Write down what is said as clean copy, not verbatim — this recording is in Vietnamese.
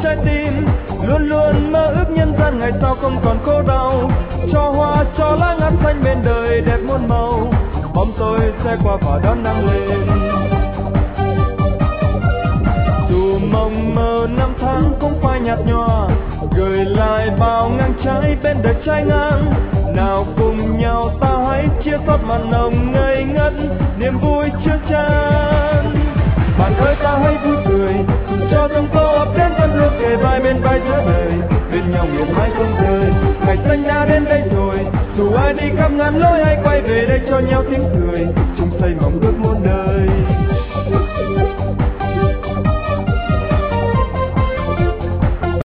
trái tim, luôn luôn mơ ước nhân gian ngày sau không còn khổ đau. Cho hoa cho lá ngát xanh bên đời đẹp muôn màu, bóng tôi sẽ qua và đón nắng lên. Dù mộng mơ năm tháng cũng phai nhạt nhòa, gửi lại bao ngang trái bên đời trái ngang. Nào cùng nhau ta hãy chia sót màn nồng ngây ngất, niềm vui chưa chan. Bạn ơi ta hãy vui cười, cho từng câu ấp đến vẫn luôn kề vai bên vai giữa đời, bên nhau miệt mãi không rời. Ngày xanh đã đến đây rồi, dù ai đi khắp ngàn lối hãy quay về đây cho nhau tiếng cười, chung xây mộng ước muôn đời.